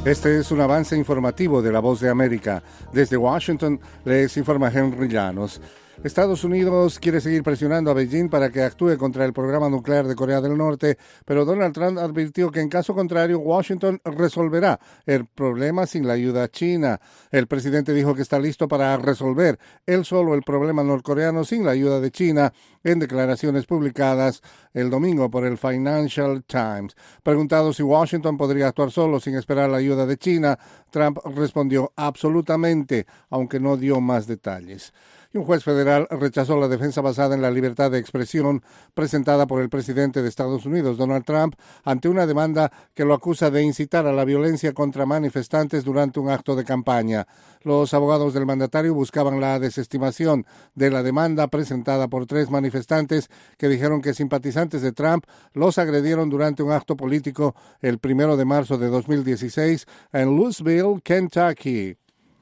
Este es un avance informativo de La Voz de América. Desde Washington les informa Henry Llanos. Estados Unidos quiere seguir presionando a Beijing para que actúe contra el programa nuclear de Corea del Norte, pero Donald Trump advirtió que en caso contrario Washington resolverá el problema sin la ayuda china. El presidente dijo que está listo para resolver él solo el problema norcoreano sin la ayuda de China en declaraciones publicadas el domingo por el Financial Times. Preguntado si Washington podría actuar solo sin esperar la ayuda de China, Trump respondió absolutamente, aunque no dio más detalles. Y un juez federal rechazó la defensa basada en la libertad de expresión presentada por el presidente de Estados Unidos, Donald Trump, ante una demanda que lo acusa de incitar a la violencia contra manifestantes durante un acto de campaña. Los abogados del mandatario buscaban la desestimación de la demanda presentada por 3 manifestantes que dijeron que simpatizantes de Trump los agredieron durante un acto político el 1 de marzo de 2016 en Louisville, Kentucky.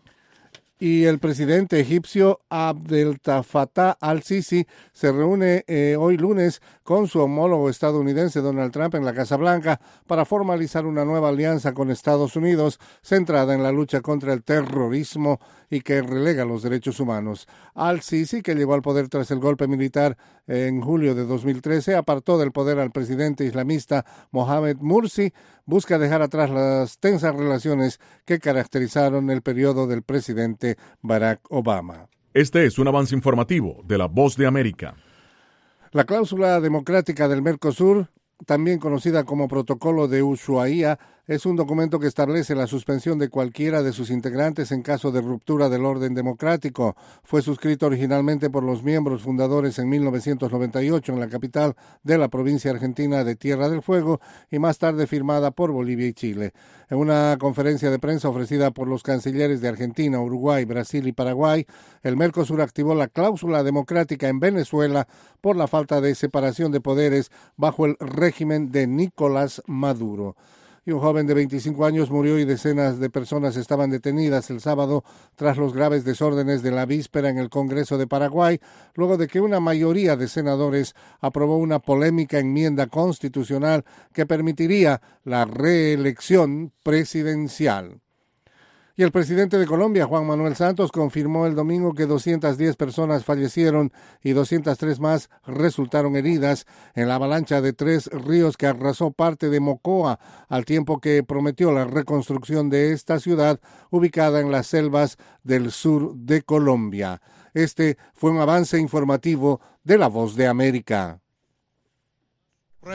Y el presidente egipcio Abdel Fattah al-Sisi se reúne hoy lunes con su homólogo estadounidense Donald Trump en la Casa Blanca para formalizar una nueva alianza con Estados Unidos centrada en la lucha contra el terrorismo y que relega los derechos humanos. Al-Sisi, que llegó al poder tras el golpe militar en julio de 2013, apartó del poder al presidente islamista Mohamed Morsi, busca dejar atrás las tensas relaciones que caracterizaron el periodo del presidente Barack Obama. Este es un avance informativo de La Voz de América. La cláusula democrática del Mercosur, también conocida como Protocolo de Ushuaia, es un documento que establece la suspensión de cualquiera de sus integrantes en caso de ruptura del orden democrático. Fue suscrito originalmente por los miembros fundadores en 1998 en la capital de la provincia argentina de Tierra del Fuego y más tarde firmada por Bolivia y Chile. En una conferencia de prensa ofrecida por los cancilleres de Argentina, Uruguay, Brasil y Paraguay, el Mercosur activó la cláusula democrática en Venezuela por la falta de separación de poderes bajo el régimen de Nicolás Maduro. Y un joven de 25 años murió y decenas de personas estaban detenidas el sábado tras los graves desórdenes de la víspera en el Congreso de Paraguay, luego de que una mayoría de senadores aprobó una polémica enmienda constitucional que permitiría la reelección presidencial. Y el presidente de Colombia, Juan Manuel Santos, confirmó el domingo que 210 personas fallecieron y 203 más resultaron heridas en la avalancha de 3 ríos que arrasó parte de Mocoa, al tiempo que prometió la reconstrucción de esta ciudad ubicada en las selvas del sur de Colombia. Este fue un avance informativo de La Voz de América.